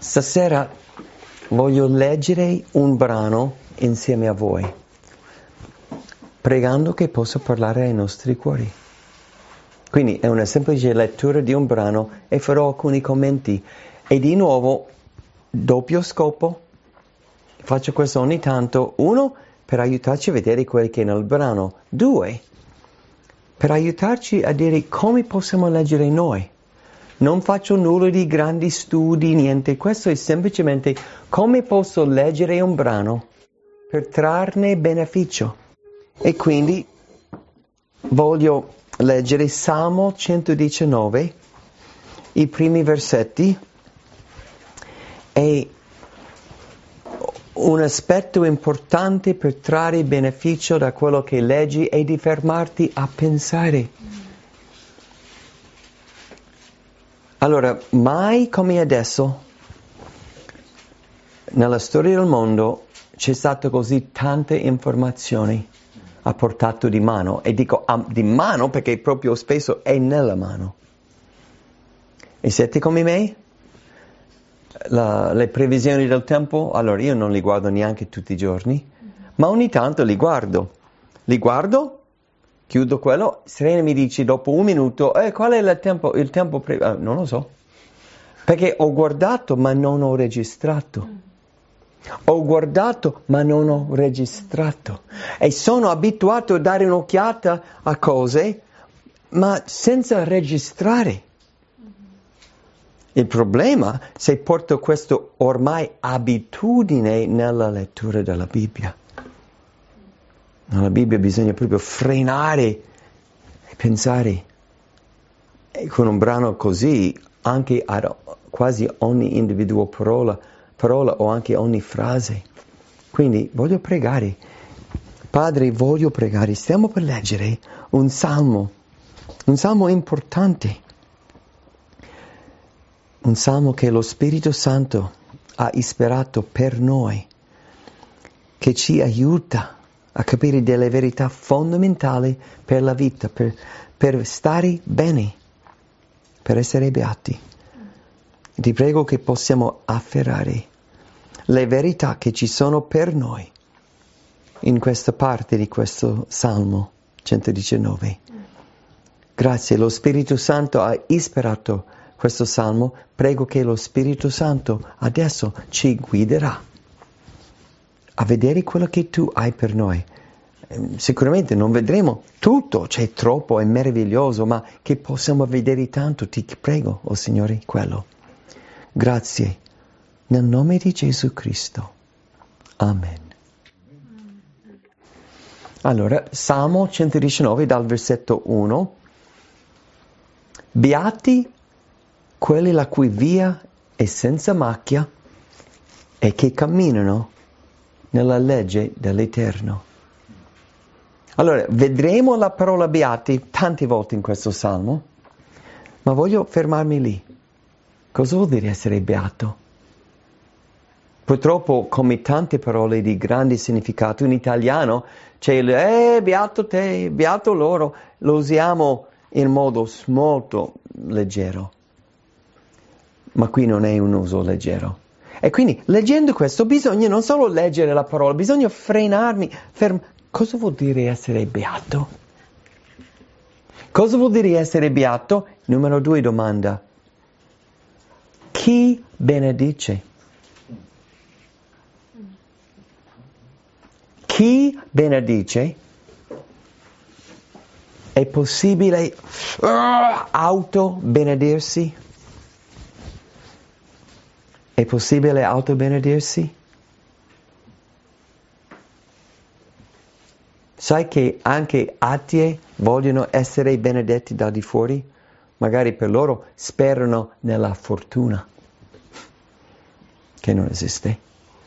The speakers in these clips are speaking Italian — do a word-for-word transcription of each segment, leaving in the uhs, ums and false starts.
Stasera voglio leggere un brano insieme a voi, pregando che possa parlare ai nostri cuori. Quindi è una semplice lettura di un brano e farò alcuni commenti. E di nuovo, doppio scopo, faccio questo ogni tanto. Uno, per aiutarci a vedere quello che è nel brano. Due, per aiutarci a dire come possiamo leggere noi. Non faccio nulla di grandi studi, niente. Questo è semplicemente come posso leggere un brano per trarne beneficio. E quindi voglio leggere Salmo centodiciannove, i primi versetti, e un aspetto importante per trarre beneficio da quello che leggi è di fermarti a pensare. Allora, mai come adesso, nella storia del mondo, c'è stata così tante informazioni a portata di mano. E dico ah, di mano perché proprio spesso è nella mano. E siete come me? La, le previsioni del tempo? Allora, io non li guardo neanche tutti i giorni, ma ogni tanto li guardo. Li guardo, chiudo quello, Serena mi dice dopo un minuto, eh, qual è il tempo? Il tempo pre- ah, non lo so. Perché ho guardato ma non ho registrato. Ho guardato ma non ho registrato. E sono abituato a dare un'occhiata a cose, ma senza registrare. Il problema è se porto questa ormai abitudine nella lettura della Bibbia. Nella Bibbia bisogna proprio frenare e pensare. E con un brano così, anche a quasi ogni individuo parola, parola o anche ogni frase. Quindi voglio pregare. Padre, voglio pregare. Stiamo per leggere un salmo. Un salmo importante. Un salmo che lo Spirito Santo ha ispirato per noi. Che ci aiuta a capire delle verità fondamentali per la vita, per, per stare bene, per essere beati. Ti prego che possiamo afferrare le verità che ci sono per noi in questa parte di questo Salmo centodiciannove. Grazie, lo Spirito Santo ha ispirato questo Salmo. Prego che lo Spirito Santo adesso ci guiderà a vedere quello che tu hai per noi. Sicuramente non vedremo tutto, c'è troppo, è meraviglioso, ma che possiamo vedere tanto, ti prego, oh Signore, quello. Grazie, nel nome di Gesù Cristo. Amen. Allora, Salmo centodiciannove dal versetto uno. Beati quelli la cui via è senza macchia e che camminano nella legge dell'Eterno. Allora, vedremo la parola beati tante volte in questo salmo, ma voglio fermarmi lì. Cosa vuol dire essere beato? Purtroppo, come tante parole di grande significato, in italiano c'è il eh, beato te, beato loro, lo usiamo in modo molto leggero. Ma qui non è un uso leggero. E quindi, leggendo questo, bisogna non solo leggere la parola, bisogna frenarmi, ferm- Cosa vuol dire essere beato? Cosa vuol dire essere beato? Numero due domanda. Chi benedice? Chi benedice? È possibile uh, auto-benedirsi? È possibile auto-benedirsi? Sai che anche atei vogliono essere benedetti da di fuori? Magari per loro sperano nella fortuna, che non esiste.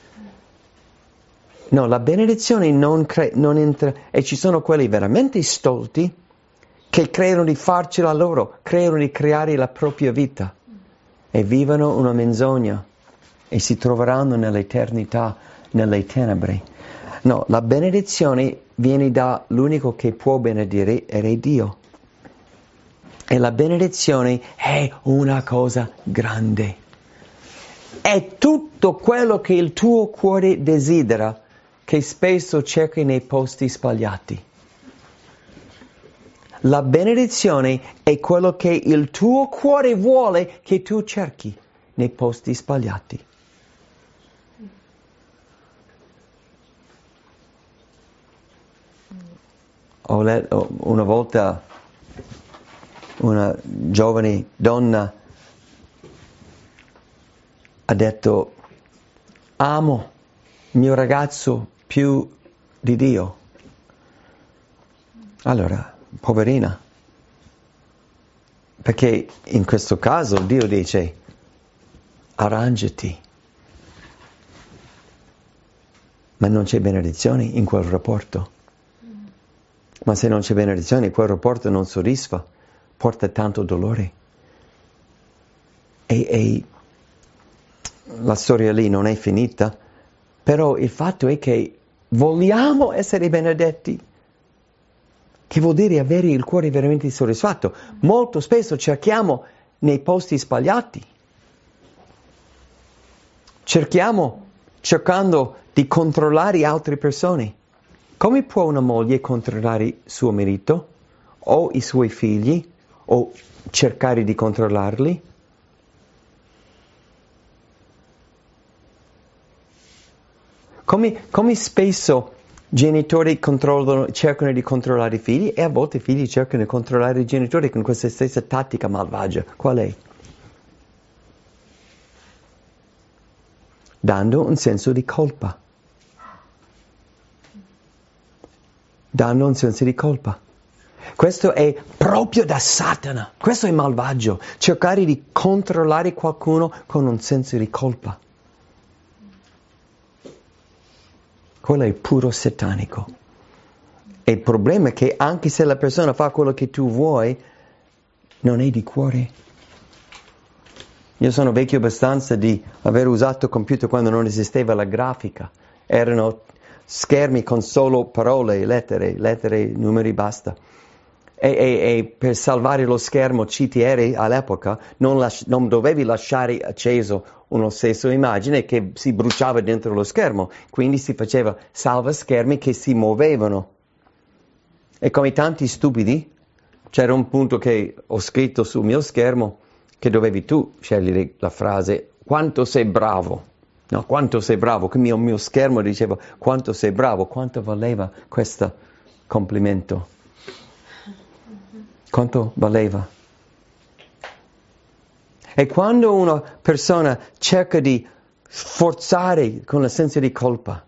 No, la benedizione non, cre- non entra, e ci sono quelli veramente stolti che credono di farcela loro, credono di creare la propria vita e vivono una menzogna e si troveranno nell'eternità, nelle tenebre. No, la benedizione viene da l'unico che può benedire, ed è Dio. E la benedizione è una cosa grande. è tutto quello che il tuo cuore desidera, che spesso cerchi nei posti sbagliati. La benedizione è quello che il tuo cuore vuole che tu cerchi nei posti sbagliati. Ho letto una volta una giovane donna ha detto: amo il mio ragazzo più di Dio. Allora, poverina, perché in questo caso Dio dice: arrangiati. Ma non c'è benedizione in quel rapporto. Ma se non c'è benedizione, quel rapporto non soddisfa, porta tanto dolore. E, e la storia lì non è finita, però il fatto è che vogliamo essere benedetti, che vuol dire avere il cuore veramente soddisfatto. Molto spesso cerchiamo nei posti sbagliati. Cerchiamo cercando di controllare altre persone. Come può una moglie controllare suo marito o i suoi figli o cercare di controllarli? Come, come spesso genitori controllano, cercano di controllare i figli e a volte i figli cercano di controllare i genitori con questa stessa tattica malvagia. Qual è? Dando un senso di colpa. Dando un senso di colpa. Questo è proprio da Satana. Questo è malvagio. Cercare di controllare qualcuno con un senso di colpa. Quello è puro satanico. E il problema è che anche se la persona fa quello che tu vuoi, non è di cuore. Io sono vecchio abbastanza di aver usato computer quando non esisteva la grafica. Erano schermi con solo parole, lettere, lettere, numeri, basta. E, e, e per salvare lo schermo C T R all'epoca non, las- non dovevi lasciare acceso uno stesso immagine che si bruciava dentro lo schermo, quindi si faceva salva schermi che si muovevano. E come tanti stupidi, c'era un punto che ho scritto sul mio schermo che dovevi tu scegliere la frase quanto sei bravo. No, quanto sei bravo, che il mio, mio schermo diceva quanto sei bravo, quanto valeva questo complimento. Quanto valeva? E quando una persona cerca di sforzare con il senso di colpa,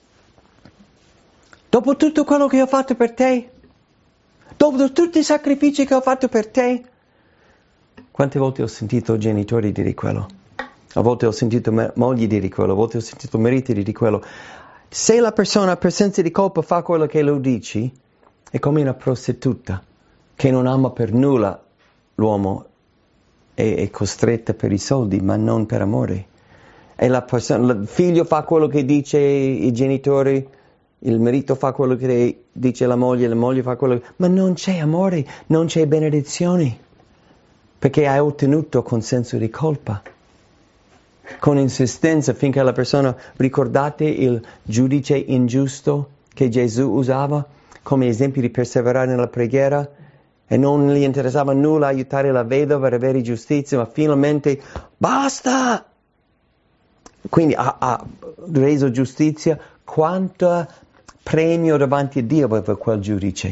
dopo tutto quello che ho fatto per te, dopo tutti i sacrifici che ho fatto per te, quante volte ho sentito genitori dire quello? A volte ho sentito mogli dire quello, a volte ho sentito mariti dire quello. Se la persona per senso di colpa fa quello che lo dici, è come una prostituta che non ama per nulla l'uomo, è, è costretta per i soldi, ma non per amore. E la persona, il figlio fa quello che dice i genitori, il marito fa quello che dice la moglie, la moglie fa quello che... Ma non c'è amore, non c'è benedizione, perché hai ottenuto con senso di colpa. Con insistenza, finché la persona, ricordate il giudice ingiusto che Gesù usava come esempio di perseverare nella preghiera e non gli interessava nulla aiutare la vedova ad avere giustizia, ma finalmente basta! Quindi ha, ha reso giustizia. Quanto premio davanti a Dio aveva quel giudice?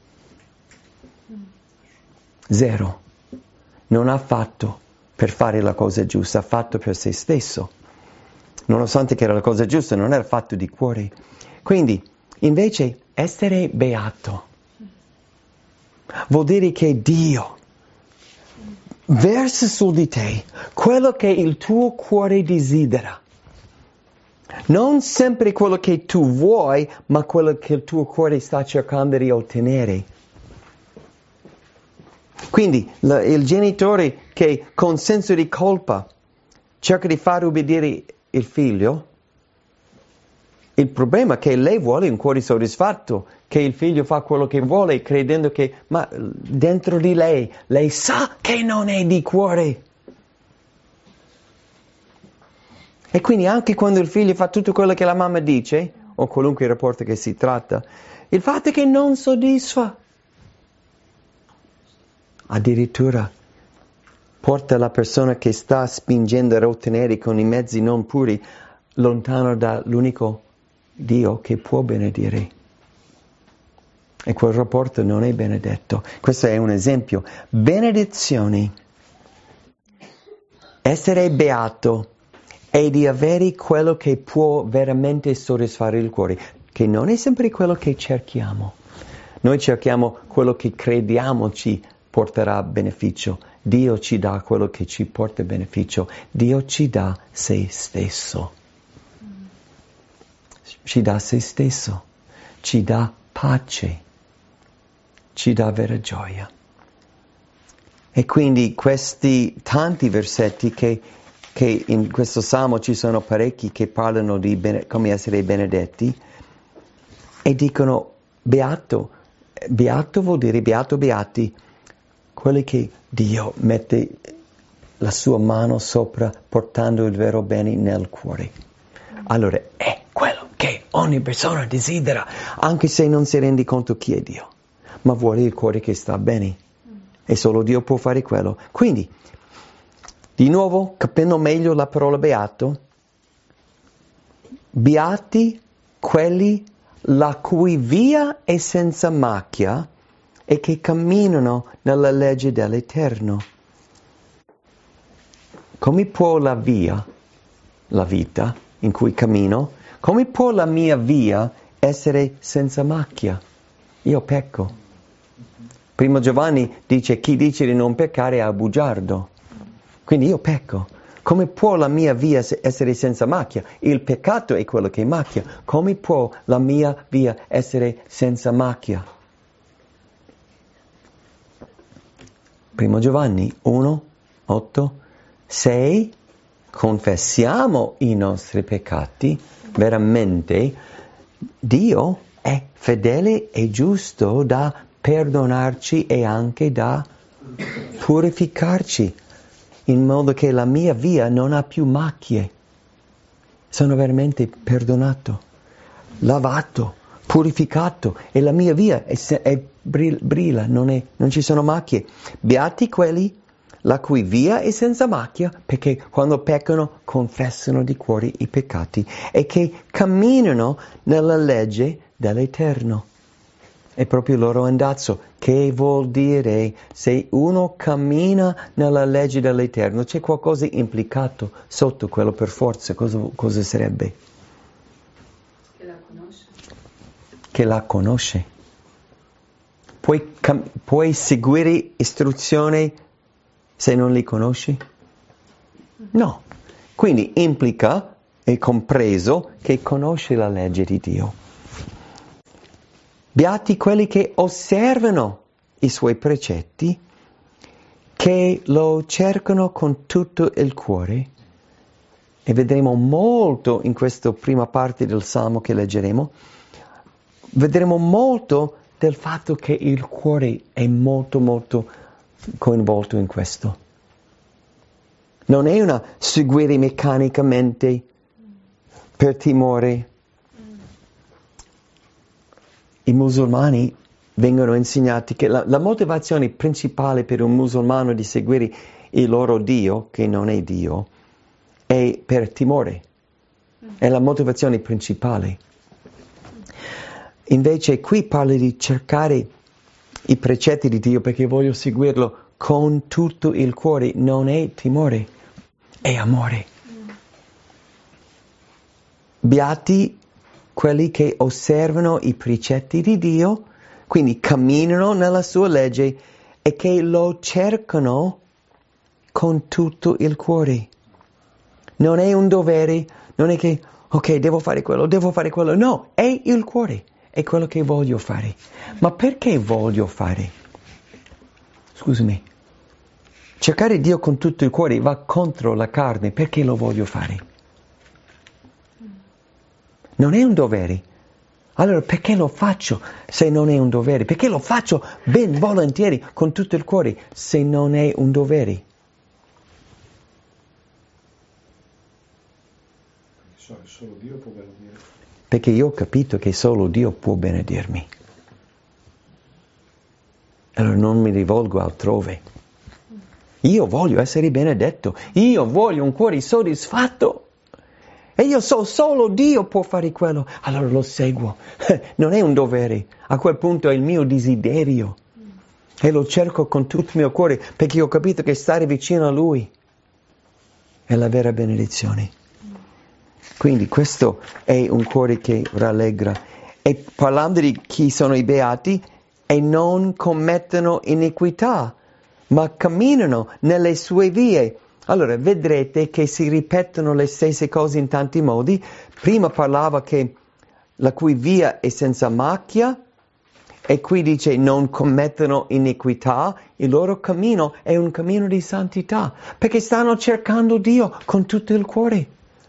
Zero. Non ha fatto per fare la cosa giusta, ha fatto per se stesso. Nonostante che era la cosa giusta, non era fatto di cuore. Quindi, invece, essere beato vuol dire che Dio versa su di te quello che il tuo cuore desidera. Non sempre quello che tu vuoi, ma quello che il tuo cuore sta cercando di ottenere. Quindi la, il genitore che con senso di colpa cerca di far ubbidire il figlio, il problema è che lei vuole un cuore soddisfatto, che il figlio fa quello che vuole, credendo che, ma dentro di lei, lei sa che non è di cuore. E quindi anche quando il figlio fa tutto quello che la mamma dice, o qualunque rapporto che si tratta, il fatto è che non soddisfa. Addirittura porta la persona che sta spingendo a ottenere con i mezzi non puri lontano dall'unico Dio che può benedire. E quel rapporto non è benedetto. Questo è un esempio. Benedizioni. Essere beato è di avere quello che può veramente soddisfare il cuore, che non è sempre quello che cerchiamo. Noi cerchiamo quello che crediamo ci porterà beneficio. Dio ci dà quello che ci porta beneficio. Dio ci dà se stesso. Ci dà se stesso. Ci dà pace. Ci dà vera gioia. E quindi questi tanti versetti che, che in questo Salmo ci sono parecchi che parlano di bene, come essere benedetti e dicono beato. Beato vuol dire beato beati, quelli che Dio mette la sua mano sopra portando il vero bene nel cuore. Allora è quello che ogni persona desidera, anche se non si rende conto chi è Dio, ma vuole il cuore che sta bene. E solo Dio può fare quello. Quindi, di nuovo, capendo meglio la parola beato, beati quelli la cui via è senza macchia e che camminano nella legge dell'Eterno. Come può la via, la vita in cui cammino, come può la mia via essere senza macchia? Io pecco. Primo Giovanni dice chi dice di non peccare è bugiardo. Quindi io pecco. Come può la mia via essere senza macchia? Il peccato è quello che macchia. Come può la mia via essere senza macchia? Primo Giovanni uno, otto, sei. Confessiamo i nostri peccati. Veramente Dio è fedele e giusto da perdonarci e anche da purificarci, in modo che la mia via non ha più macchie. Sono veramente perdonato, lavato, purificato e la mia via è, è brilla, non, è, non ci sono macchie. Beati quelli la cui via è senza macchia, perché quando peccano confessano di cuore i peccati e che camminano nella legge dell'Eterno. È proprio il loro andazzo. Che vuol dire? Se uno cammina nella legge dell'Eterno, c'è qualcosa implicato sotto quello per forza. Cosa, cosa sarebbe? Che la conosce. Che la conosce. Puoi, cam- puoi seguire istruzioni se non li conosci? No. Quindi implica, è compreso, che conosci la legge di Dio. Beati quelli che osservano i suoi precetti, che lo cercano con tutto il cuore. E vedremo molto in questa prima parte del Salmo che leggeremo, vedremo molto del fatto che il cuore è molto molto coinvolto in questo. Non è una seguire meccanicamente per timore. I musulmani vengono insegnati che la, la motivazione principale per un musulmano di seguire il loro Dio, che non è Dio, è per timore. È la motivazione principale. Invece qui parla di cercare i precetti di Dio perché voglio seguirlo con tutto il cuore. Non è timore, è amore. Beati quelli che osservano i precetti di Dio, quindi camminano nella sua legge e che lo cercano con tutto il cuore. Non è un dovere, non è che, ok, devo fare quello, devo fare quello. No, è il cuore, è quello che voglio fare. Ma perché voglio fare? Scusami. Cercare Dio con tutto il cuore va contro la carne, perché lo voglio fare? Non è un dovere. Allora perché lo faccio se non è un dovere? Perché lo faccio ben volentieri con tutto il cuore se non è un dovere? So che solo Dio può benedire. Perché io ho capito che solo Dio può benedirmi. Allora non mi rivolgo altrove. Io voglio essere benedetto. Io voglio un cuore soddisfatto. E io so solo Dio può fare quello. Allora lo seguo. Non è un dovere. A quel punto è il mio desiderio. E lo cerco con tutto il mio cuore. Perché ho capito che stare vicino a Lui è la vera benedizione. Quindi questo è un cuore che rallegra. E parlando di chi sono i beati, e non commettono iniquità, ma camminano nelle sue vie. Allora vedrete che si ripetono le stesse cose in tanti modi. Prima parlava che la cui via è senza macchia, e qui dice non commettono iniquità. Il loro cammino è un cammino di santità, perché stanno cercando Dio con tutto il cuore.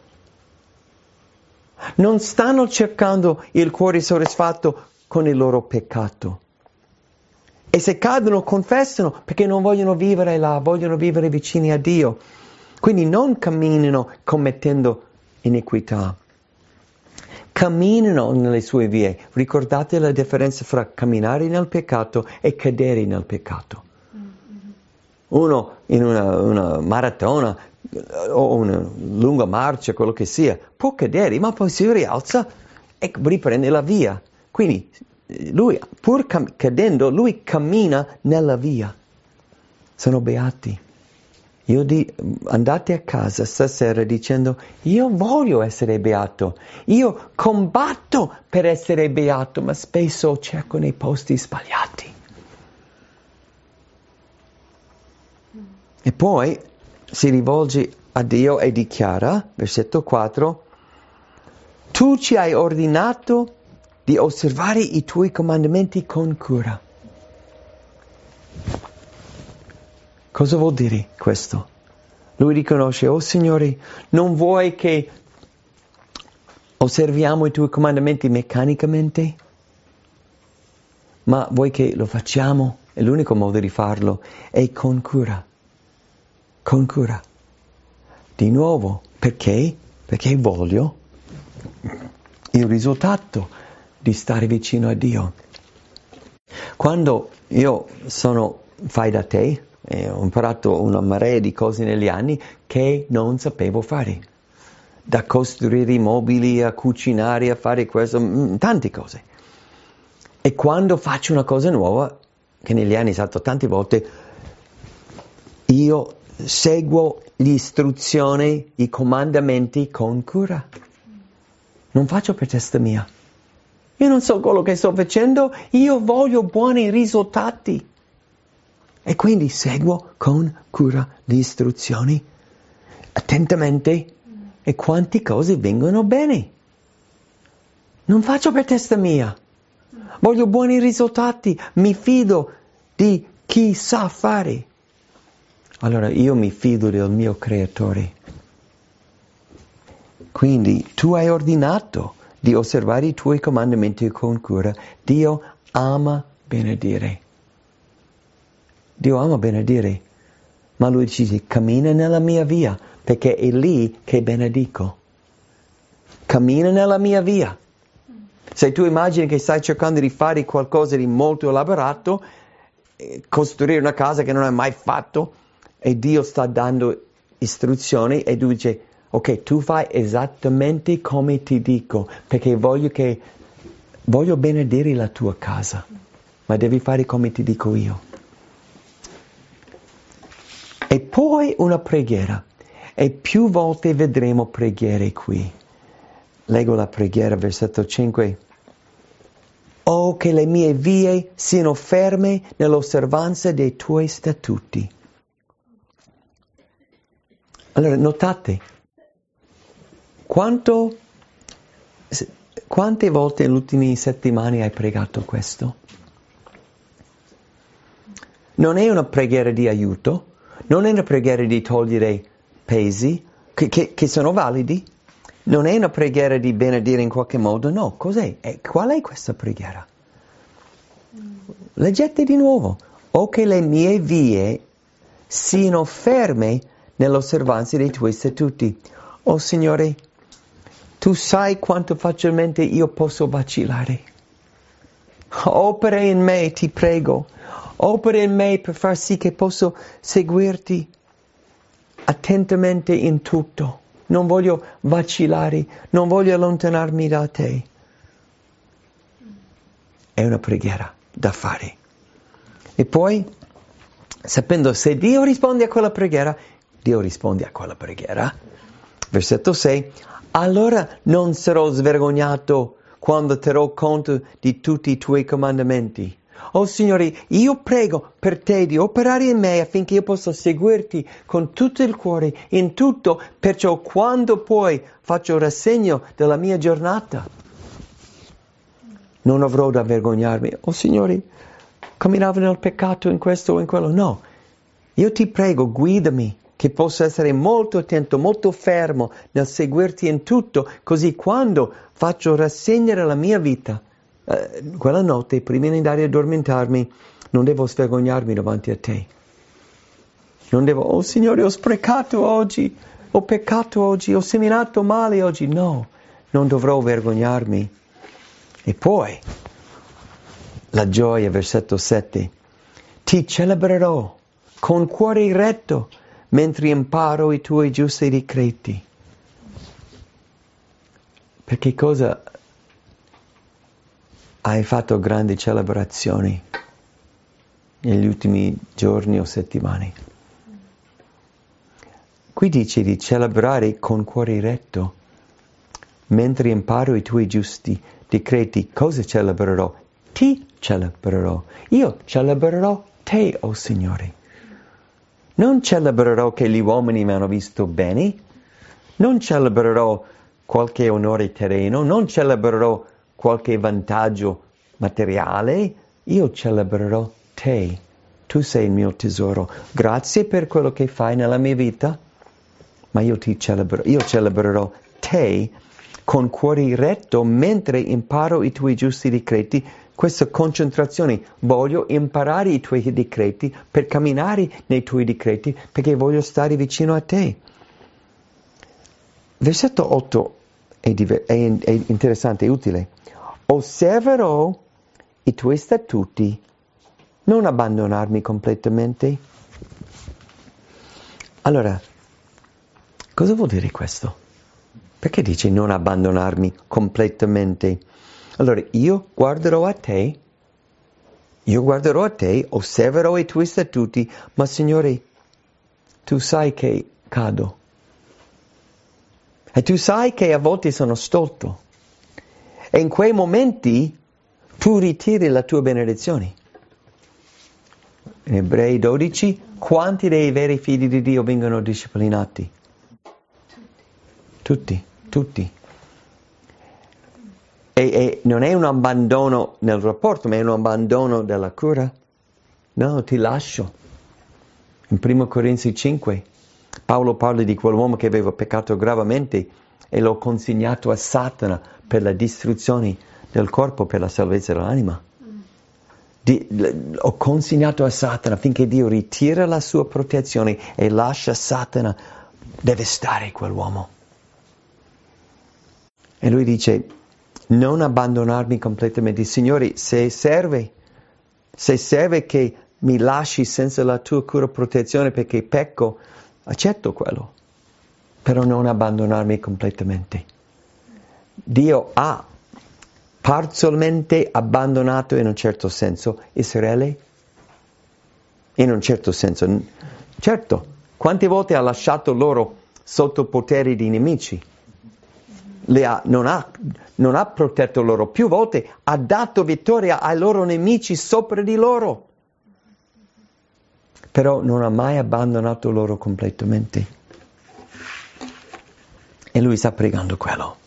Non stanno cercando il cuore soddisfatto con il loro peccato. E se cadono, confessano, perché non vogliono vivere là, vogliono vivere vicini a Dio. Quindi non camminano commettendo iniquità. Camminano nelle sue vie. Ricordate la differenza fra camminare nel peccato e cadere nel peccato. Uno in una, una maratona o una lunga marcia, quello che sia, può cadere, ma poi si rialza e riprende la via. Quindi lui, pur cam- cadendo, lui cammina nella via. Sono beati. Io di, andate a casa stasera dicendo, io voglio essere beato, io combatto per essere beato, ma spesso cerco nei posti sbagliati. E poi si rivolge a Dio e dichiara, versetto quattro, tu ci hai ordinato di osservare i tuoi comandamenti con cura. Cosa vuol dire questo? Lui riconosce, oh Signore, non vuoi che osserviamo i tuoi comandamenti meccanicamente, ma vuoi che lo facciamo, e l'unico modo di farlo è con cura. Con cura. Di nuovo, perché? Perché voglio il risultato di stare vicino a Dio. Quando io sono fai da te, e ho imparato una marea di cose negli anni che non sapevo fare. Da costruire i mobili, a cucinare, a fare questo, mh, tante cose. E quando faccio una cosa nuova, che negli anni è stato tante volte, io seguo le istruzioni, i comandamenti con cura. Non faccio per testa mia. Io non so quello che sto facendo, io voglio buoni risultati. E quindi seguo con cura le istruzioni, attentamente, e quante cose vengono bene. Non faccio per testa mia. Voglio buoni risultati, mi fido di chi sa fare. Allora io mi fido del mio creatore. Quindi tu hai ordinato di osservare i tuoi comandamenti con cura. Dio ama benedire. Dio ama benedire. Ma lui dice, cammina nella mia via, perché è lì che benedico. Cammina nella mia via. Se tu immagini che stai cercando di fare qualcosa di molto elaborato, costruire una casa che non hai mai fatto, e Dio sta dando istruzioni e tu dici, ok, tu fai esattamente come ti dico, perché voglio che voglio benedire la tua casa, ma devi fare come ti dico io. E poi una preghiera, e più volte vedremo preghiere qui. Leggo la preghiera, versetto cinque. Oh, che le mie vie siano ferme nell'osservanza dei tuoi statuti. Allora, notate, quanto, quante volte nelle ultime settimane hai pregato questo? Non è una preghiera di aiuto, non è una preghiera di togliere pesi, che, che, che sono validi, non è una preghiera di benedire in qualche modo, no, cos'è? E qual è questa preghiera? Leggete di nuovo. O che le mie vie siano ferme nell'osservanza dei tuoi statuti. Oh Signore, Tu sai quanto facilmente io posso vacillare. Opera in me, ti prego. Opera in me per far sì che posso seguirti attentamente in tutto. Non voglio vacillare, non voglio allontanarmi da te. È una preghiera da fare. E poi, sapendo se Dio risponde a quella preghiera, Dio risponde a quella preghiera. Versetto sei. Allora non sarò svergognato quando terrò conto di tutti i tuoi comandamenti. Oh Signore, io prego per te di operare in me affinché io possa seguirti con tutto il cuore, in tutto, perciò quando poi faccio rassegno della mia giornata, non avrò da vergognarmi. Oh Signore, camminavo nel peccato in questo o in quello. No, io ti prego, guidami, che possa essere molto attento, molto fermo nel seguirti in tutto, così quando faccio rassegna della mia vita, eh, quella notte, prima di andare a addormentarmi, non devo svergognarmi davanti a te. Non devo, oh Signore, ho sprecato oggi, ho peccato oggi, ho seminato male oggi. No, non dovrò vergognarmi. E poi, la gioia, versetto sette, ti celebrerò con cuore retto, mentre imparo i tuoi giusti decreti. Perché cosa hai fatto grandi celebrazioni negli ultimi giorni o settimane? Qui dice di celebrare con cuore retto, mentre imparo i tuoi giusti decreti. Cosa celebrerò? Ti celebrerò. Io celebrerò te, o oh Signore. Non celebrerò che gli uomini mi hanno visto bene, non celebrerò qualche onore terreno, non celebrerò qualche vantaggio materiale, io celebrerò te. Tu sei il mio tesoro. Grazie per quello che fai nella mia vita, ma io ti celebro, io celebrerò te con cuore retto mentre imparo i tuoi giusti decreti. Questa concentrazione, voglio imparare i tuoi decreti per camminare nei tuoi decreti, perché voglio stare vicino a te. Versetto otto è, diver- è, è interessante e utile. Osserverò i tuoi statuti, non abbandonarmi completamente. Allora, cosa vuol dire questo? Perché dice non abbandonarmi completamente? Allora, io guarderò a te, io guarderò a te, osserverò i tuoi statuti, ma Signore, tu sai che cado. E tu sai che a volte sono stolto. E in quei momenti tu ritiri la tua benedizione. In Ebrei dodici, quanti dei veri figli di Dio vengono disciplinati? Tutti, tutti. E, e non è un abbandono nel rapporto, ma è un abbandono della cura. No, ti lascio. In primo Corinzi cinque, Paolo parla di quell'uomo che aveva peccato gravemente e l'ho consegnato a Satana per la distruzione del corpo, per la salvezza dell'anima. Di, l, ho consegnato a Satana finché Dio ritira la sua protezione e lascia Satana devastare quell'uomo. E lui dice, non abbandonarmi completamente. Signore, se serve, se serve che mi lasci senza la tua cura protezione perché pecco, accetto quello. Però non abbandonarmi completamente. Dio ha parzialmente abbandonato in un certo senso Israele. In un certo senso. Certo, quante volte ha lasciato loro sotto potere di nemici? Le ha, non, ha, non ha protetto loro, più volte ha dato vittoria ai loro nemici sopra di loro, però non ha mai abbandonato loro completamente. E lui sta pregando quello.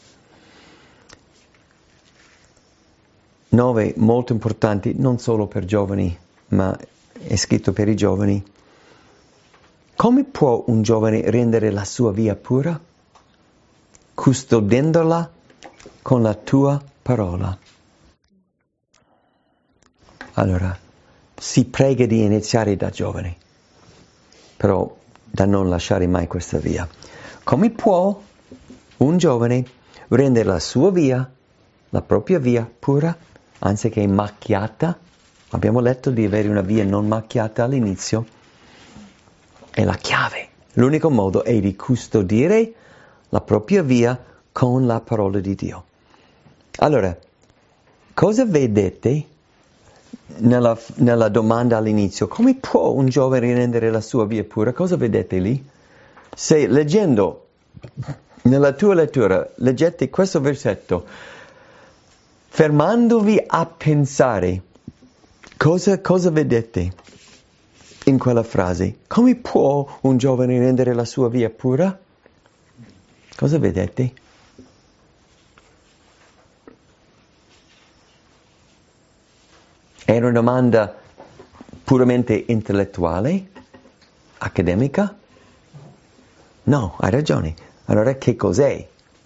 Nove, molto importanti, non solo per giovani, ma è scritto per i giovani. Come può un giovane rendere la sua via pura? Custodendola con la tua parola. Allora, si prega di iniziare da giovane, però da non lasciare mai questa via. Come può un giovane rendere la sua via, la propria via pura, anziché macchiata. Abbiamo letto di avere una via non macchiata all'inizio. È la chiave. L'unico modo è di custodire la propria via con la parola di Dio. Allora, cosa vedete nella, nella domanda all'inizio? Come può un giovane rendere la sua via pura? Cosa vedete lì? Se leggendo nella tua lettura, leggete questo versetto, fermandovi a pensare, cosa, cosa vedete in quella frase? Come può un giovane rendere la sua via pura? Cosa vedete? È una domanda puramente intellettuale, accademica? No, hai ragione. Allora che cos'è?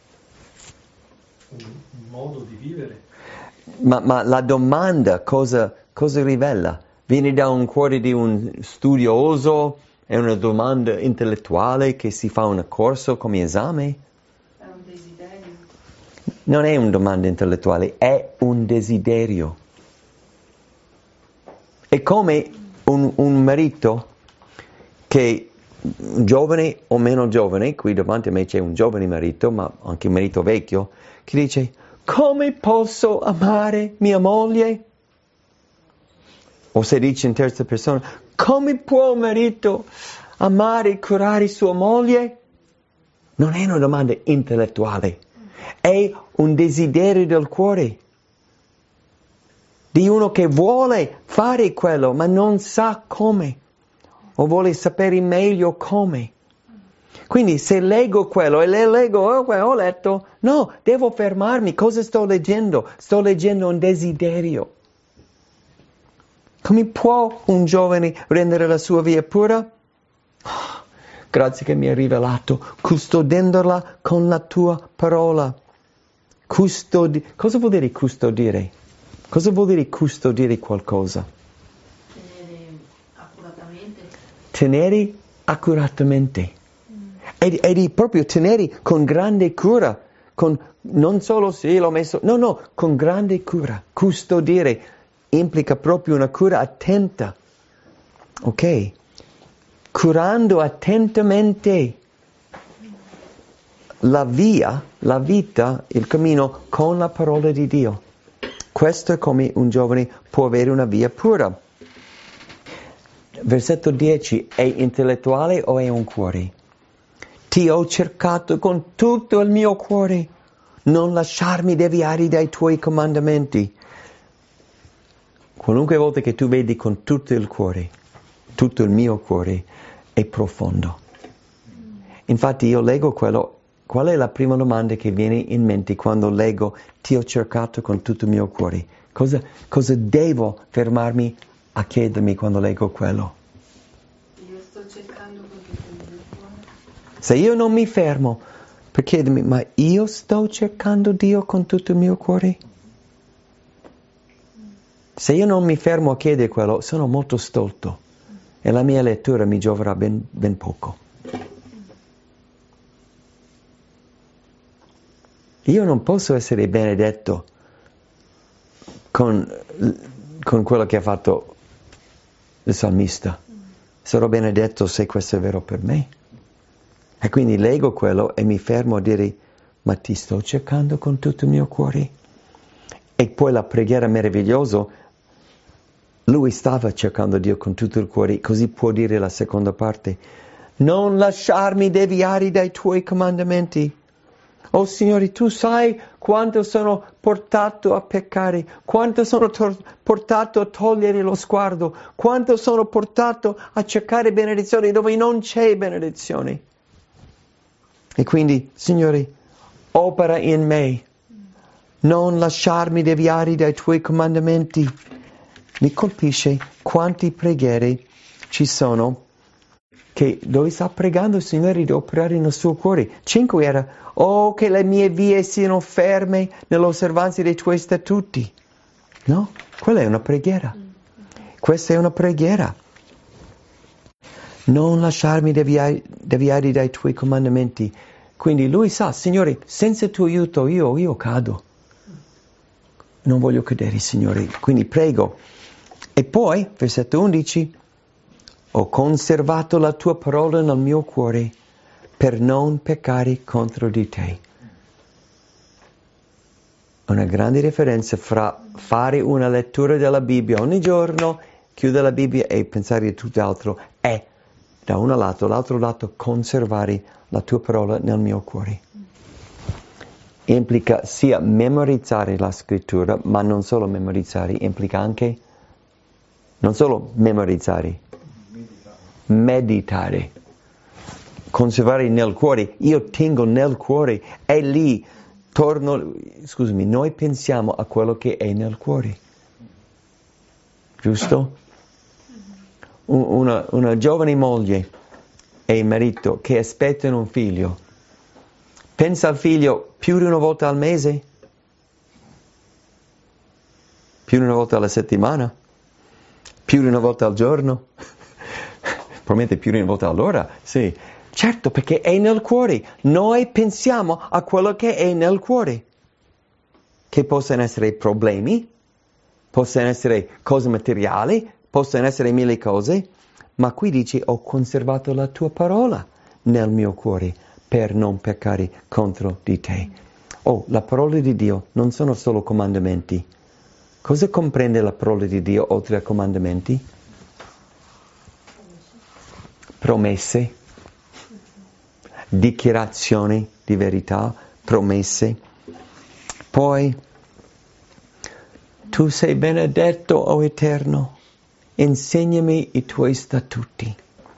Un modo di vivere. Ma, ma la domanda cosa, cosa rivela? Viene da un cuore di un studioso? È una domanda intellettuale che si fa un corso come esame? È un desiderio. Non è una domanda intellettuale, è un desiderio. È come un, un marito che, giovane o meno giovane, qui davanti a me c'è un giovane marito, ma anche un marito vecchio, che dice, come posso amare mia moglie? O se dice in terza persona, come può un marito amare e curare sua moglie? Non è una domanda intellettuale, è un desiderio del cuore. Di uno che vuole fare quello, ma non sa come, o vuole sapere meglio come. Quindi se leggo quello e le leggo, oh, ho letto, no, devo fermarmi, cosa sto leggendo? Sto leggendo un desiderio. Come può un giovane rendere la sua via pura? Oh, grazie che mi hai rivelato, custodendola con la tua parola. Custodi- cosa vuol dire custodire? Cosa vuol dire custodire qualcosa? Tenere accuratamente. Tenere accuratamente. Mm. E, e di proprio tenere con grande cura, con non solo sì l'ho messo, no no, con grande cura. Custodire implica proprio una cura attenta. Ok? Curando attentamente la via, la vita, il cammino con la parola di Dio. Questo è come un giovane può avere una via pura. Versetto dieci, è intellettuale o è un cuore? Ti ho cercato con tutto il mio cuore, non lasciarmi deviare dai tuoi comandamenti. Qualunque volta che tu vedi con tutto il cuore, tutto il mio cuore, è profondo. Infatti io leggo quello. Qual è la prima domanda che viene in mente quando leggo ti ho cercato con tutto il mio cuore? Cosa, cosa devo fermarmi a chiedermi quando leggo quello? Io sto cercando con tutto il mio cuore. Se io non mi fermo per chiedermi, ma io sto cercando Dio con tutto il mio cuore? Se io non mi fermo a chiedere quello, sono molto stolto e la mia lettura mi gioverà ben, ben poco. Io non posso essere benedetto con, con quello che ha fatto il salmista. Sarò benedetto se questo è vero per me. E quindi leggo quello e mi fermo a dire, ma ti sto cercando con tutto il mio cuore? E poi la preghiera meravigliosa, lui stava cercando Dio con tutto il cuore, così può dire la seconda parte, non lasciarmi deviare dai tuoi comandamenti. Oh Signore, tu sai quanto sono portato a peccare, quanto sono tor- portato a togliere lo sguardo, quanto sono portato a cercare benedizione dove non c'è benedizione. E quindi, Signore, opera in me, non lasciarmi deviare dai tuoi comandamenti. Mi colpisce quante preghiere ci sono che dove sta pregando il Signore di operare nel suo cuore. Cinque era, oh che le mie vie siano ferme nell'osservanza dei tuoi statuti. No? Quella è una preghiera. Questa è una preghiera. Non lasciarmi deviare, deviare dai tuoi comandamenti. Quindi lui sa, Signore, senza tuo aiuto io, io cado. Non voglio cadere, Signore, quindi prego. E poi, versetto undici, ho conservato la tua parola nel mio cuore per non peccare contro di te. Una grande differenza fra fare una lettura della Bibbia ogni giorno, chiudere la Bibbia e pensare a tutt'altro, è da un lato, l'altro lato conservare la tua parola nel mio cuore. Implica sia memorizzare la scrittura, ma non solo memorizzare, implica anche non solo memorizzare, meditare, conservare nel cuore. Io tengo nel cuore, è lì, torno, scusami, noi pensiamo a quello che è nel cuore, giusto? Una, una giovane moglie e il marito che aspettano un figlio, pensa al figlio più di una volta al mese? Più di una volta alla settimana? Più di una volta al giorno? Probabilmente più di una volta all'ora? Sì. Certo, perché è nel cuore. Noi pensiamo a quello che è nel cuore. Che possono essere problemi, possono essere cose materiali, possono essere mille cose, ma qui dice ho conservato la tua parola nel mio cuore per non peccare contro di te. Oh, la parola di Dio non sono solo comandamenti. Cosa comprende la parola di Dio oltre ai comandamenti? Promesse, dichiarazioni di verità, promesse. Poi, tu sei benedetto, o Eterno, insegnami i tuoi statuti.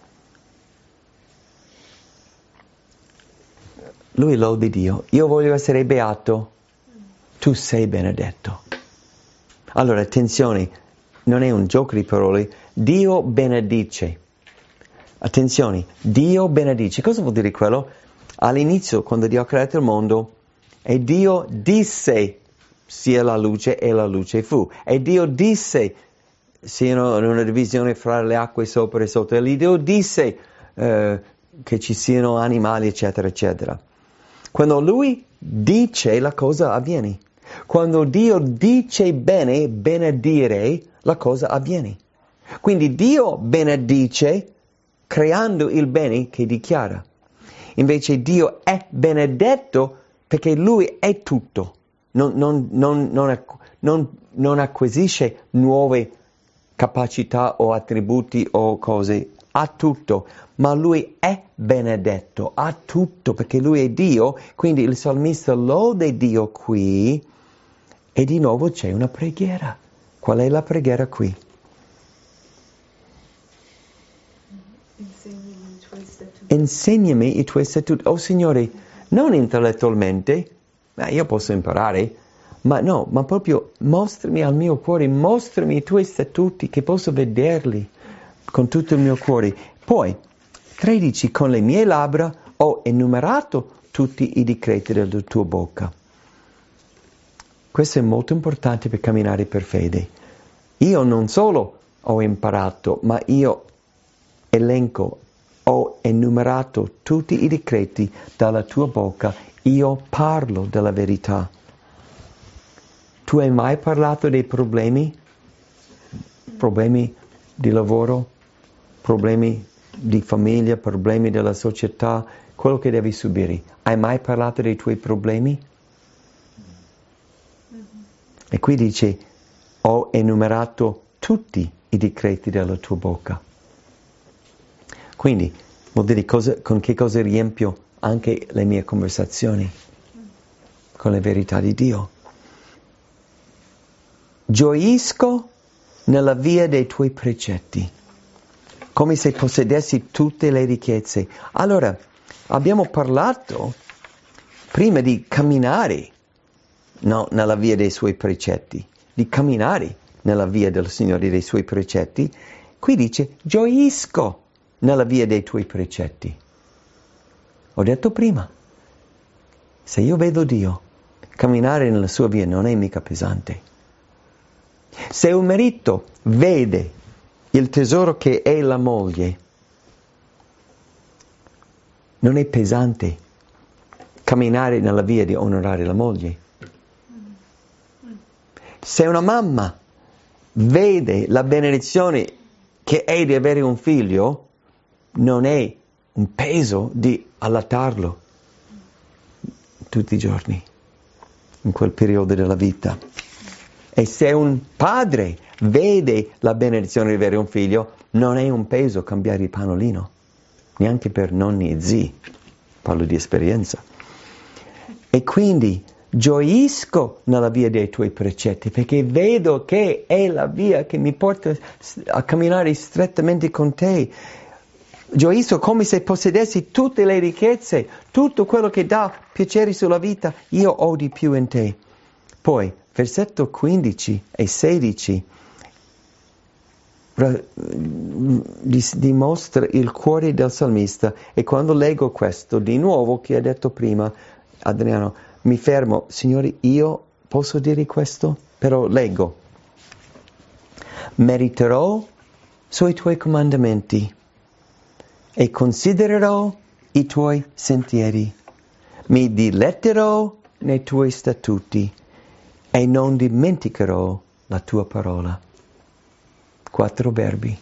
Lui lode Dio, io voglio essere beato, tu sei benedetto. Allora, attenzione, non è un gioco di parole, Dio benedice. Attenzione, Dio benedice. Cosa vuol dire quello? All'inizio, quando Dio ha creato il mondo, e Dio disse sia la luce e la luce fu. E Dio disse siano una divisione fra le acque sopra e sotto. E Dio disse eh, che ci siano animali, eccetera, eccetera. Quando Lui dice, la cosa avviene. Quando Dio dice bene, benedire, la cosa avviene. Quindi Dio benedice creando il bene che dichiara. Invece Dio è benedetto perché Lui è tutto. Non, non, non, non, non, non acquisisce nuove capacità o attributi o cose. Ha tutto. Ma Lui è benedetto. Ha tutto perché Lui è Dio. Quindi il salmista lode Dio qui. E di nuovo c'è una preghiera. Qual è la preghiera qui? Insegnami i tuoi statuti. Insegnami i tuoi statuti. Oh Signore, non intellettualmente, ma io posso imparare, ma no, ma proprio mostrami al mio cuore, mostrami i tuoi statuti che posso vederli con tutto il mio cuore. Poi, tredici, con le mie labbra ho enumerato tutti i decreti della tua bocca. Questo è molto importante per camminare per fede. Io non solo ho imparato, ma io elenco, ho enumerato tutti i decreti dalla tua bocca. Io parlo della verità. Tu hai mai parlato dei problemi? Problemi di lavoro? Problemi di famiglia? Problemi della società? Quello che devi subire. Hai mai parlato dei tuoi problemi? E qui dice, ho enumerato tutti i decreti della tua bocca. Quindi, vuol dire cosa, con che cosa riempio anche le mie conversazioni? Con le verità di Dio. Gioisco nella via dei tuoi precetti, come se possedessi tutte le ricchezze. Allora, abbiamo parlato prima di camminare no, nella via dei suoi precetti, di camminare nella via del Signore dei suoi precetti. Qui dice, gioisco nella via dei tuoi precetti. Ho detto prima, se io vedo Dio, camminare nella sua via non è mica pesante. Se un marito vede il tesoro che è la moglie, non è pesante. camminare nella via di onorare la moglie. Se una mamma vede la benedizione che è di avere un figlio, non è un peso di allattarlo tutti i giorni, in quel periodo della vita. E se un padre vede la benedizione di avere un figlio, non è un peso cambiare il panolino, neanche per nonni e zii, parlo di esperienza. E quindi gioisco nella via dei tuoi precetti, perché vedo che è la via che mi porta a camminare strettamente con te. Gioisco come se possedessi tutte le ricchezze, tutto quello che dà piacere sulla vita, io ho di più in te. Poi, versetto quindici e sedici, dimostra il cuore del salmista. E quando leggo questo, di nuovo, che ha detto prima Adriano, mi fermo, Signore, io posso dire questo? Però leggo. Mediterò sui tuoi comandamenti e considererò i tuoi sentieri. Mi diletterò nei tuoi statuti e non dimenticherò la tua parola. Quattro verbi.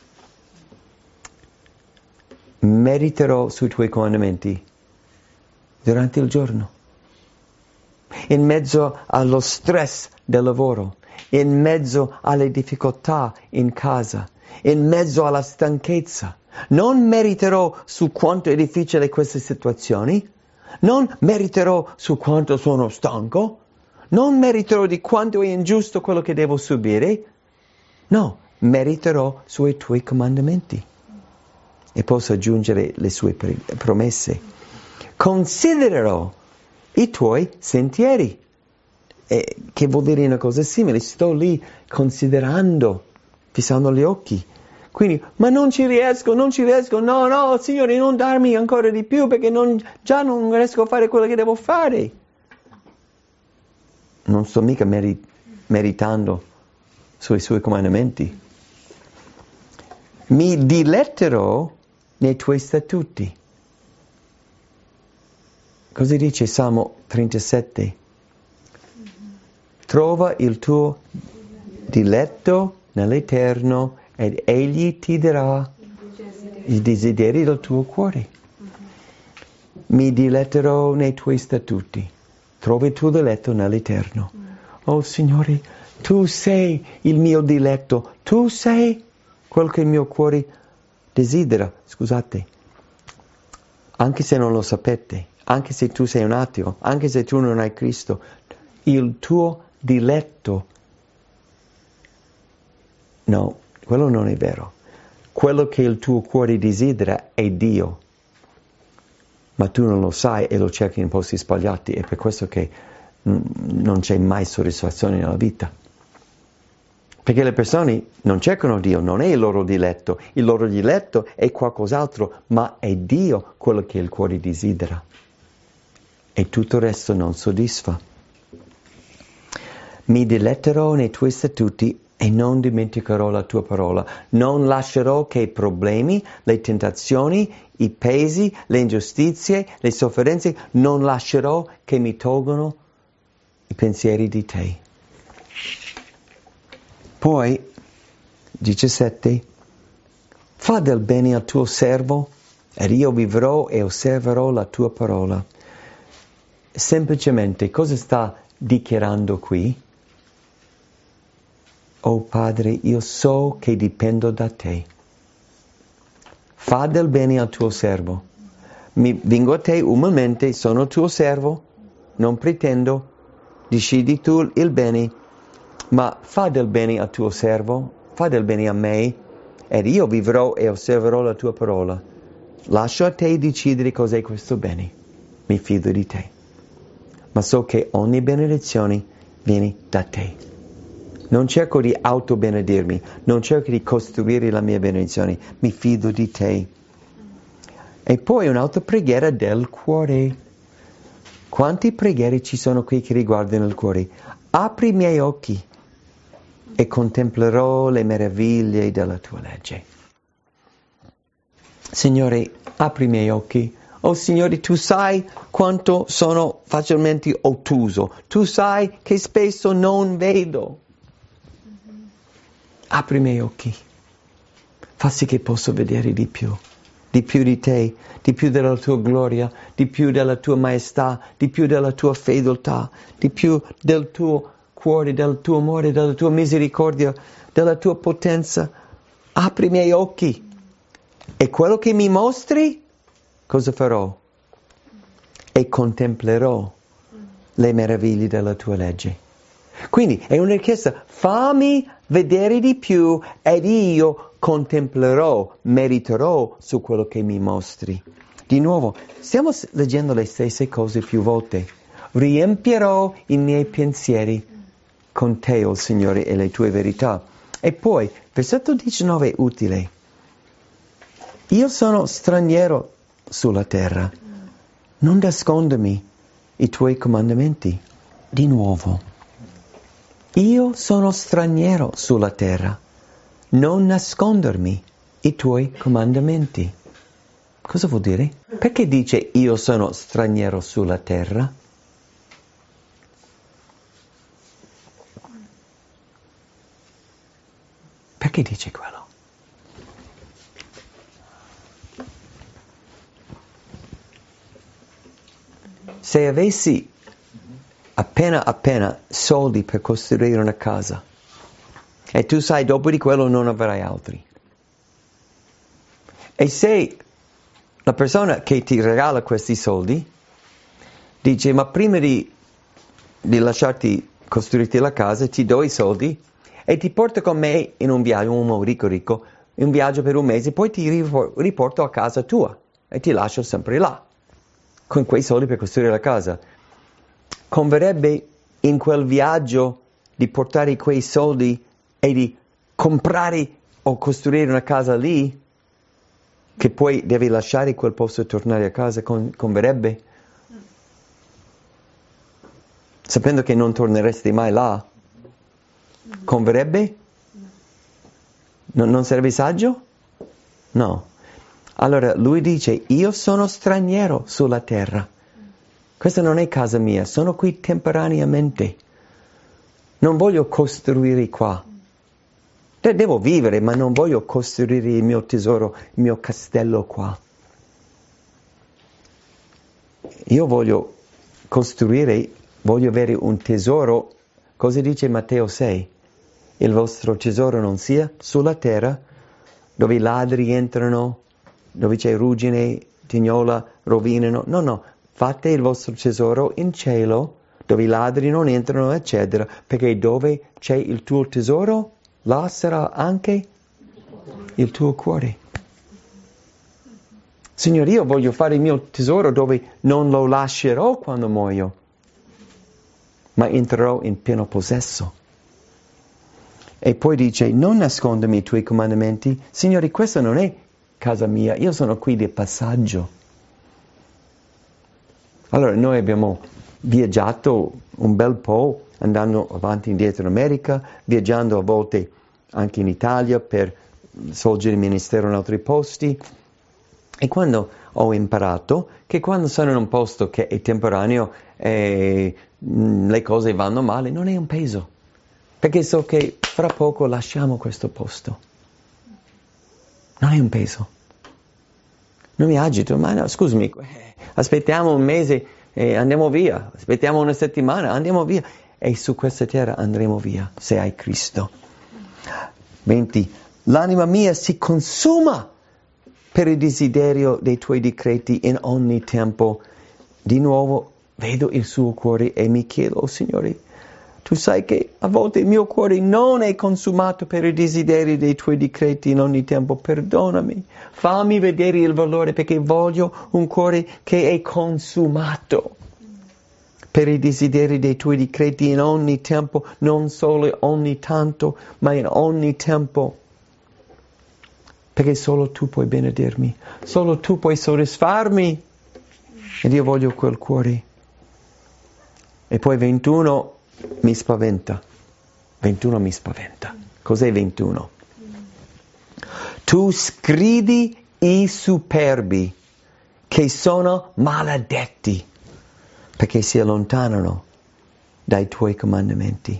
Mediterò sui tuoi comandamenti durante il giorno. In mezzo allo stress del lavoro, in mezzo alle difficoltà in casa, in mezzo alla stanchezza. Non mediterò su quanto è difficile queste situazioni, non mediterò su quanto sono stanco, non mediterò di quanto è ingiusto quello che devo subire, no, mediterò sui tuoi comandamenti. E posso aggiungere le sue promesse. Considererò i tuoi sentieri, eh, che vuol dire una cosa simile, sto lì considerando, fissando gli occhi. Quindi, ma non ci riesco, non ci riesco, no, no, Signore, non darmi ancora di più perché non, già non riesco a fare quello che devo fare. Non sto mica meri- meritando sui suoi comandamenti. Mi diletterò nei tuoi statuti. Cosa dice Salmo trentasette? Trova il tuo diletto nell'Eterno ed Egli ti darà i desideri del tuo cuore. Mi diletterò nei tuoi statuti. Trova il tuo diletto nell'Eterno. Oh Signore, tu sei il mio diletto. Tu sei quello che il mio cuore desidera. Scusate, anche se non lo sapete, anche se tu sei un ateo, anche se tu non hai Cristo, il tuo diletto, no, quello non è vero. Quello che il tuo cuore desidera è Dio, ma tu non lo sai e lo cerchi in posti sbagliati, è per questo che non c'è mai soddisfazione nella vita. Perché le persone non cercano Dio, non è il loro diletto, il loro diletto è qualcos'altro, ma è Dio quello che il cuore desidera. E tutto il resto non soddisfa. Mi diletterò nei tuoi statuti e non dimenticherò la tua parola. Non lascerò che i problemi, le tentazioni, i pesi, le ingiustizie, le sofferenze, non lascerò che mi tolgono i pensieri di te. Poi, diciassette, fa del bene al tuo servo ed io vivrò e osserverò la tua parola. Semplicemente, cosa sta dichiarando qui? Oh Padre, io so che dipendo da te. Fa del bene al tuo servo. Mi vengo a te umilmente, sono tuo servo, non pretendo, decidi tu il bene, ma fa del bene al tuo servo, fa del bene a me, ed io vivrò e osserverò la tua parola. Lascio a te decidere cos'è questo bene. Mi fido di te. Ma so che ogni benedizione viene da te. Non cerco di autobenedirmi, non cerco di costruire la mia benedizione, mi fido di te. E poi un'altra preghiera del cuore. Quante preghiere ci sono qui che riguardano il cuore? Apri i miei occhi e contemplerò le meraviglie della tua legge. Signore, apri i miei occhi. Oh Signore, tu sai quanto sono facilmente ottuso. Tu sai che spesso non vedo. Apri i miei occhi. Fa sì che posso vedere di più. Di più di te, di più della tua gloria, di più della tua maestà, di più della tua fedeltà, di più del tuo cuore, del tuo amore, della tua misericordia, della tua potenza. Apri i miei occhi. E quello che mi mostri, cosa farò? E contemplerò le meraviglie della tua legge. Quindi è una richiesta, fammi vedere di più ed io contemplerò, mediterò su quello che mi mostri. Di nuovo, stiamo leggendo le stesse cose più volte. Riempirò i miei pensieri con te, oh Signore, e le tue verità. E poi, versetto diciannove è utile. Io sono straniero sulla terra. Non nascondermi i tuoi comandamenti. Di nuovo. Io sono straniero sulla terra. Non nascondermi i tuoi comandamenti. Cosa vuol dire? Perché dice io sono straniero sulla terra? Perché dice quello? Se avessi appena appena soldi per costruire una casa e tu sai dopo di quello non avrai altri, e se la persona che ti regala questi soldi dice ma prima di, di lasciarti costruirti la casa ti do i soldi e ti porto con me in un viaggio, un uomo ricco ricco, in un viaggio per un mese, poi ti riporto a casa tua e ti lascio sempre là con quei soldi per costruire la casa. Converrebbe in quel viaggio di portare quei soldi e di comprare o costruire una casa lì, che poi devi lasciare quel posto e tornare a casa, con, converrebbe? Sapendo che non torneresti mai là, converrebbe? Non, non sarebbe saggio? No. Allora lui dice, io sono straniero sulla terra. Questa non è casa mia, sono qui temporaneamente. Non voglio costruire qua. Devo vivere, ma non voglio costruire il mio tesoro, il mio castello qua. Io voglio costruire, voglio avere un tesoro. Cosa dice Matteo sei? Il vostro tesoro non sia sulla terra, dove i ladri entrano, dove c'è ruggine, tignola, rovinano. No, no, fate il vostro tesoro in cielo, dove i ladri non entrano, eccetera, perché dove c'è il tuo tesoro, là sarà anche il tuo cuore. Signore, io voglio fare il mio tesoro dove non lo lascerò quando muoio, ma entrerò in pieno possesso. E poi dice, non nascondermi i tuoi comandamenti. Signore, questa non è casa mia, io sono qui di passaggio. Allora, noi abbiamo viaggiato un bel po', andando avanti e indietro in America, viaggiando a volte anche in Italia per svolgere il ministero in altri posti. E quando ho imparato che quando sono in un posto che è temporaneo e mh, le cose vanno male, non è un peso. Perché so che fra poco lasciamo questo posto. Non è un peso. Non mi agito, ma no, scusami, aspettiamo un mese e andiamo via. Aspettiamo una settimana, andiamo via. E su questa terra andremo via, se hai Cristo. venti. L'anima mia si consuma per il desiderio dei tuoi decreti in ogni tempo. Di nuovo vedo il suo cuore e mi chiedo, oh Signore, tu sai che a volte il mio cuore non è consumato per i desideri dei tuoi decreti in ogni tempo. Perdonami, fammi vedere il valore, perché voglio un cuore che è consumato per i desideri dei tuoi decreti in ogni tempo, non solo ogni tanto, ma in ogni tempo. Perché solo tu puoi benedirmi, solo tu puoi soddisfarmi. Ed io voglio quel cuore. E poi ventuno mi spaventa. ventuno mi spaventa. Cos'è ventuno? Tu sgridi i superbi che sono maledetti perché si allontanano dai tuoi comandamenti.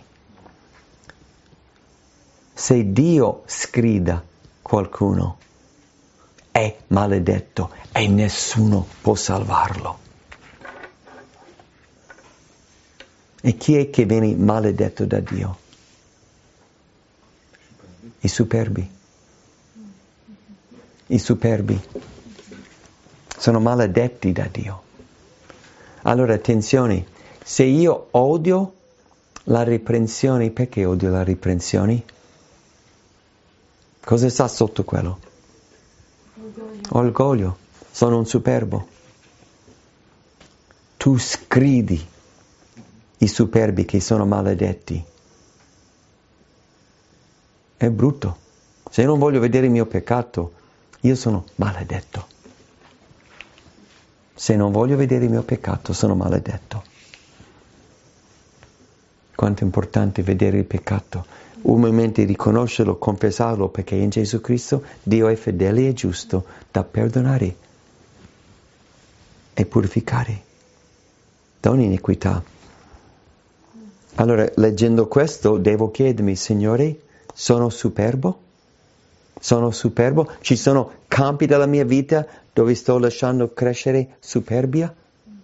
Se Dio sgrida qualcuno, è maledetto e nessuno può salvarlo. E chi è che viene maledetto da Dio? I superbi. I superbi sono maledetti da Dio. Allora attenzione, se io odio la riprensione, perché odio la riprensione? Cosa sta sotto quello? Orgoglio. Orgoglio. Sono un superbo. Tu sgridi i superbi che sono maledetti. È brutto. Se io non voglio vedere il mio peccato, io sono maledetto. Se non voglio vedere il mio peccato, sono maledetto. Quanto è importante vedere il peccato. Umilmente riconoscerlo, confessarlo, perché in Gesù Cristo Dio è fedele e giusto da perdonare e purificare da ogni iniquità. Allora, leggendo questo, devo chiedermi, Signore, sono superbo? Sono superbo? Ci sono campi della mia vita dove sto lasciando crescere superbia?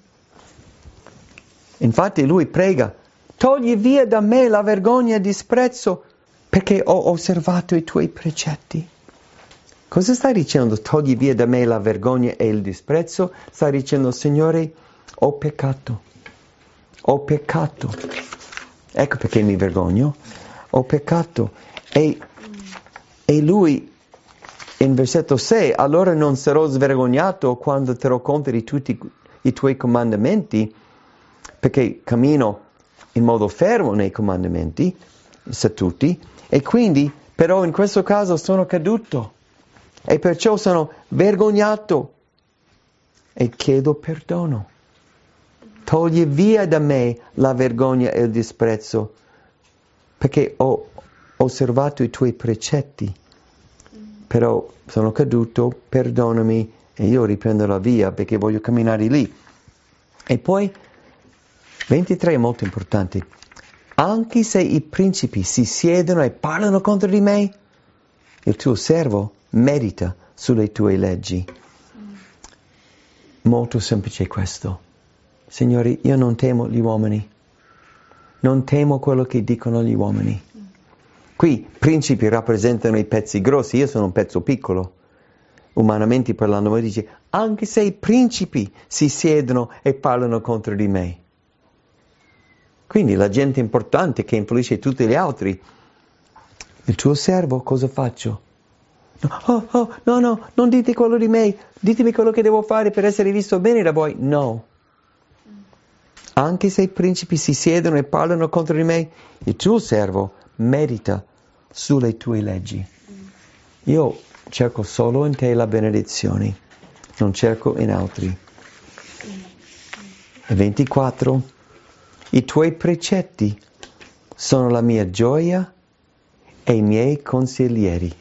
Infatti lui prega, togli via da me la vergogna e il disprezzo, perché ho osservato i tuoi precetti. Cosa stai dicendo? Togli via da me la vergogna e il disprezzo? Stai dicendo, Signore, ho peccato. Ho peccato. Ecco perché mi vergogno. Ho peccato. E, e lui, in versetto sei, allora non sarò svergognato quando terrò conto di tutti i tuoi comandamenti, perché cammino in modo fermo nei comandamenti, statuti, e quindi, però in questo caso sono caduto, e perciò sono vergognato, e chiedo perdono. Togli via da me la vergogna e il disprezzo, perché ho osservato i tuoi precetti, però sono caduto, perdonami, e io riprendo la via, perché voglio camminare lì. E poi, ventitré è molto importante. Anche se i principi si siedono e parlano contro di me, il tuo servo medita sulle tue leggi. Molto semplice questo. Signore, io non temo gli uomini. Non temo quello che dicono gli uomini. Qui principi rappresentano i pezzi grossi, io sono un pezzo piccolo. Umanamente parlando, ma dice, anche se i principi si siedono e parlano contro di me. Quindi la gente importante che influisce tutti gli altri. Il tuo servo cosa faccio? No, oh, oh, no, no, non dite quello di me, ditemi quello che devo fare per essere visto bene da voi. No. Anche se i principi si siedono e parlano contro di me, il tuo servo medita sulle tue leggi. Io cerco solo in te la benedizione, non cerco in altri. E ventiquattro. I tuoi precetti sono la mia gioia e i miei consiglieri.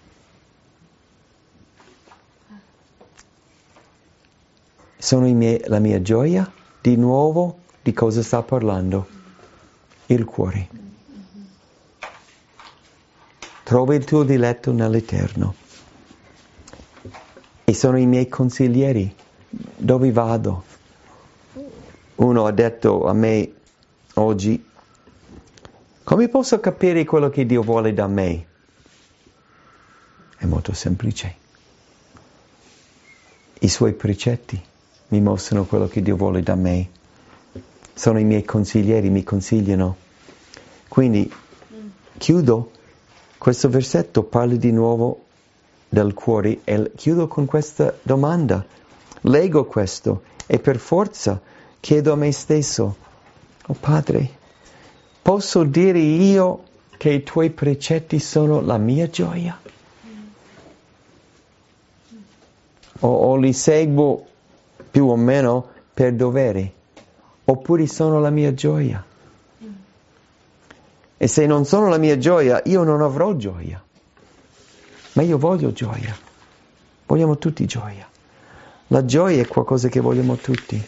Sono i miei, la mia gioia? Di nuovo, di cosa sta parlando? Il cuore. Trovi il tuo diletto nell'Eterno. E sono i miei consiglieri. Dove vado? Uno ha detto a me oggi, come posso capire quello che Dio vuole da me? È molto semplice. I suoi precetti mi mostrano quello che Dio vuole da me. Sono i miei consiglieri, mi consigliano. Quindi chiudo questo versetto, parli di nuovo del cuore e chiudo con questa domanda. Leggo questo e per forza chiedo a me stesso, oh Padre, posso dire io che i tuoi precetti sono la mia gioia? O, o li seguo più o meno per dovere? Oppure sono la mia gioia? E se non sono la mia gioia, io non avrò gioia. Ma io voglio gioia. Vogliamo tutti gioia. La gioia è qualcosa che vogliamo tutti.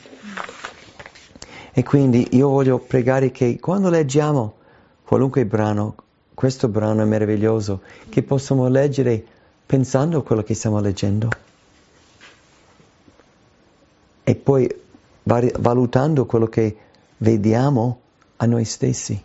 E quindi io voglio pregare che quando leggiamo qualunque brano, questo brano è meraviglioso, che possiamo leggere pensando a quello che stiamo leggendo. E poi valutando quello che vediamo a noi stessi.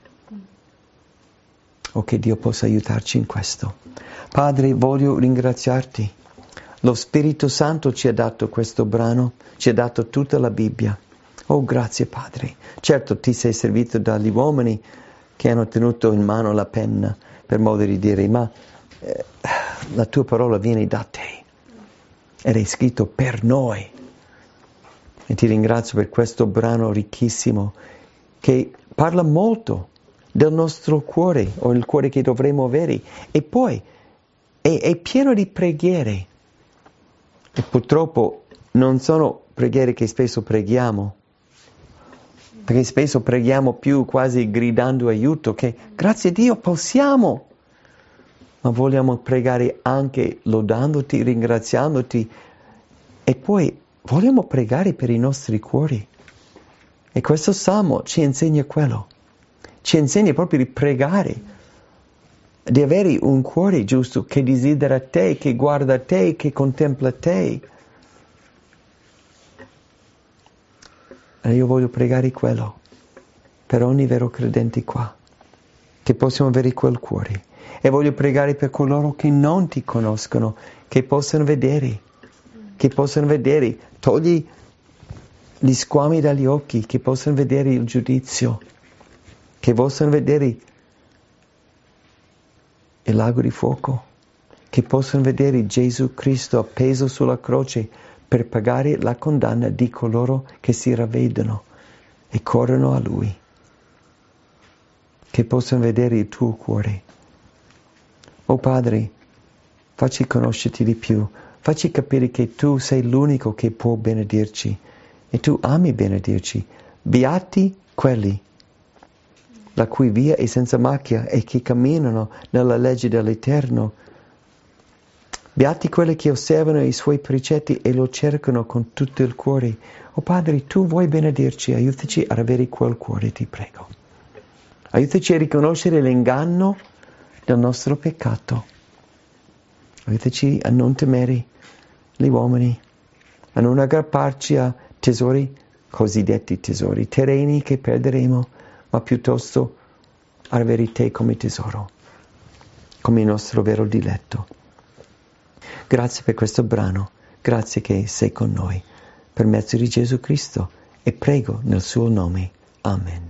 O che Dio possa aiutarci in questo. Padre, voglio ringraziarti. Lo Spirito Santo ci ha dato questo brano, ci ha dato tutta la Bibbia. Oh, grazie Padre. Certo ti sei servito dagli uomini che hanno tenuto in mano la penna, per modo di dire, ma eh, la tua parola viene da te. Ed è scritto per noi. E ti ringrazio per questo brano ricchissimo che parla molto del nostro cuore, o il cuore che dovremmo avere, e poi è, è pieno di preghiere. E purtroppo non sono preghiere che spesso preghiamo, perché spesso preghiamo più quasi gridando aiuto, che grazie a Dio possiamo, ma vogliamo pregare anche lodandoti, ringraziandoti, e poi vogliamo pregare per i nostri cuori. E questo Salmo ci insegna quello. Ci insegna proprio di pregare, di avere un cuore giusto che desidera te, che guarda te, che contempla te. E io voglio pregare quello per ogni vero credente qua, che possiamo avere quel cuore. E voglio pregare per coloro che non ti conoscono, che possano vedere, che possano vedere, togli gli squami dagli occhi, che possano vedere il giudizio, che possano vedere il lago di fuoco, che possano vedere Gesù Cristo appeso sulla croce per pagare la condanna di coloro che si ravvedono e corrono a Lui, che possano vedere il tuo cuore. Oh Padre, facci conoscerti di più, facci capire che Tu sei l'unico che può benedirci e Tu ami benedirci. Beati quelli la cui via è senza macchia e che camminano nella legge dell'Eterno. Beati quelli che osservano i Suoi precetti e lo cercano con tutto il cuore. Oh Padre, Tu vuoi benedirci, aiutaci ad avere quel cuore, ti prego. Aiutaci a riconoscere l'inganno del nostro peccato. Aiutaci a non temere gli uomini, a non aggrapparci a tesori, cosiddetti tesori terreni che perderemo, ma piuttosto ad avere te come tesoro, come il nostro vero diletto. Grazie per questo brano, grazie che sei con noi, per mezzo di Gesù Cristo, e prego nel suo nome. Amen.